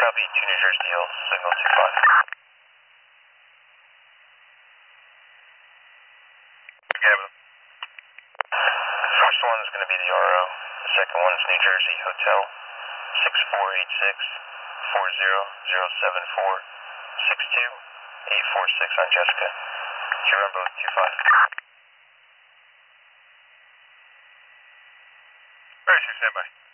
Copy, 2 New Jersey Hills, signal 25. Gavin. First one is going to be the RO. The second one is New Jersey Hotel, 6486-40074-62846 on Jessica. You run both 25. Very sure, standby.